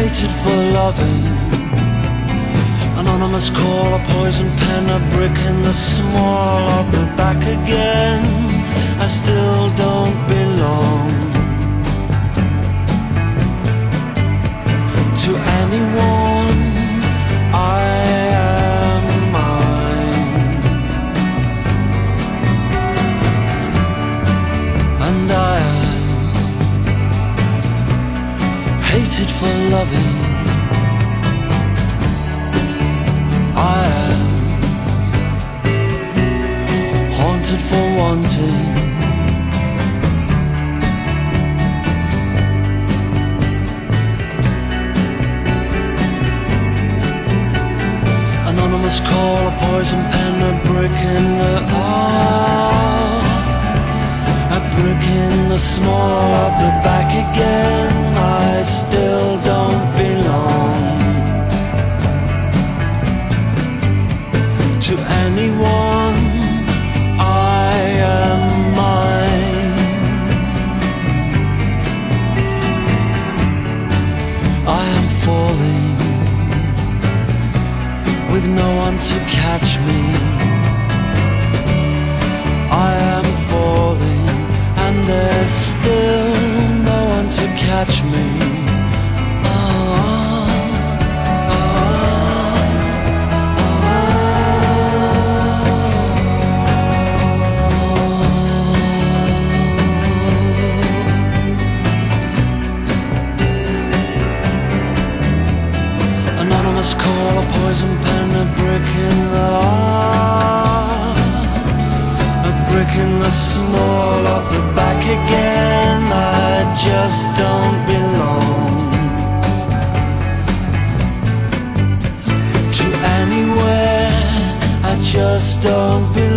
hated for loving. Anonymous call, a poison pen, a brick in the small of the back again. I still don't belong to anyone. I am mine, and I am hated for loving. I am haunted for wanting. Anonymous call, a poison pen, a brick in the a brick in the small of the back again. I still don't belong to anyone. I am mine. I am falling with no one to catch me. I am falling and there's still no one to catch me. Anonymous call, a poison pen, a brick in the small of the back again. I just don't belong to anywhere. I just don't belong.